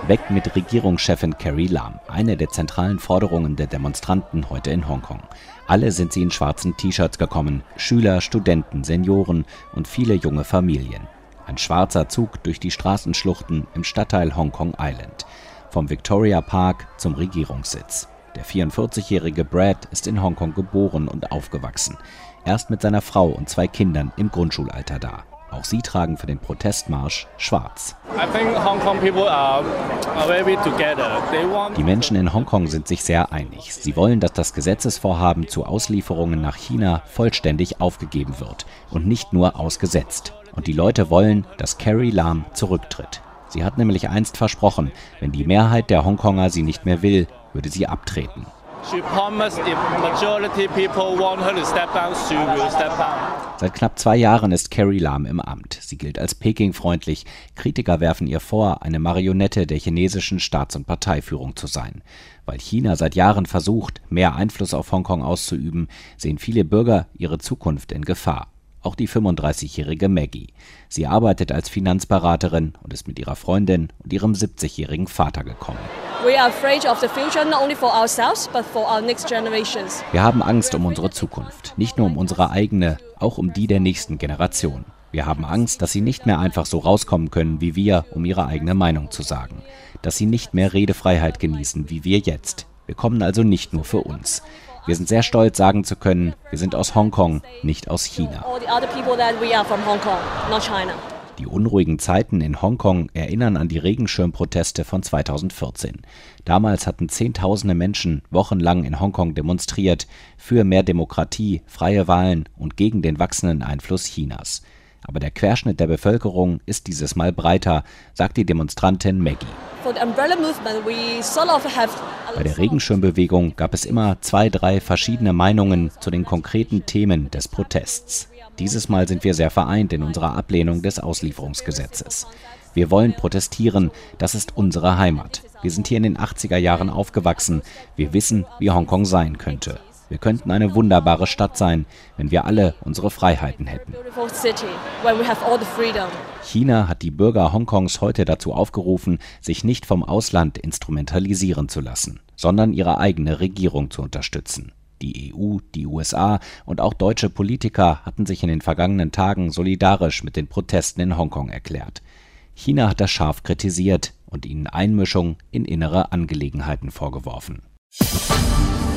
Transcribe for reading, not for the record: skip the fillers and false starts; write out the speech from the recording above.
Weg mit Regierungschefin Carrie Lam, eine der zentralen Forderungen der Demonstranten heute in Hongkong. Alle sind sie in schwarzen T-Shirts gekommen, Schüler, Studenten, Senioren und viele junge Familien. Ein schwarzer Zug durch die Straßenschluchten im Stadtteil Hongkong Island. Vom Victoria Park zum Regierungssitz. Der 44-jährige Brad ist in Hongkong geboren und aufgewachsen. Er ist mit seiner Frau und 2 Kindern im Grundschulalter da. Auch sie tragen für den Protestmarsch schwarz. Die Menschen in Hongkong sind sich sehr einig. Sie wollen, dass das Gesetzesvorhaben zu Auslieferungen nach China vollständig aufgegeben wird und nicht nur ausgesetzt. Und die Leute wollen, dass Carrie Lam zurücktritt. Sie hat nämlich einst versprochen, wenn die Mehrheit der Hongkonger sie nicht mehr will, würde sie abtreten. Seit knapp 2 Jahren ist Carrie Lam im Amt. Sie gilt als Peking-freundlich. Kritiker werfen ihr vor, eine Marionette der chinesischen Staats- und Parteiführung zu sein. Weil China seit Jahren versucht, mehr Einfluss auf Hongkong auszuüben, sehen viele Bürger ihre Zukunft in Gefahr. Auch die 35-jährige Maggie. Sie arbeitet als Finanzberaterin und ist mit ihrer Freundin und ihrem 70-jährigen Vater gekommen. Wir haben Angst um unsere Zukunft, nicht nur um unsere eigene, auch um die der nächsten Generation. Wir haben Angst, dass sie nicht mehr einfach so rauskommen können wie wir, um ihre eigene Meinung zu sagen. Dass sie nicht mehr Redefreiheit genießen wie wir jetzt. Wir kommen also nicht nur für uns. Wir sind sehr stolz, sagen zu können, wir sind aus Hongkong, nicht aus China. Die unruhigen Zeiten in Hongkong erinnern an die Regenschirmproteste von 2014. Damals hatten Zehntausende Menschen wochenlang in Hongkong demonstriert für mehr Demokratie, freie Wahlen und gegen den wachsenden Einfluss Chinas. Aber der Querschnitt der Bevölkerung ist dieses Mal breiter, sagt die Demonstrantin Maggie. Bei der Regenschirmbewegung gab es immer 2, 3 verschiedene Meinungen zu den konkreten Themen des Protests. Dieses Mal sind wir sehr vereint in unserer Ablehnung des Auslieferungsgesetzes. Wir wollen protestieren, das ist unsere Heimat. Wir sind hier in den 80er Jahren aufgewachsen. Wir wissen, wie Hongkong sein könnte. Wir könnten eine wunderbare Stadt sein, wenn wir alle unsere Freiheiten hätten. China hat die Bürger Hongkongs heute dazu aufgerufen, sich nicht vom Ausland instrumentalisieren zu lassen, sondern ihre eigene Regierung zu unterstützen. Die EU, die USA und auch deutsche Politiker hatten sich in den vergangenen Tagen solidarisch mit den Protesten in Hongkong erklärt. China hat das scharf kritisiert und ihnen Einmischung in innere Angelegenheiten vorgeworfen.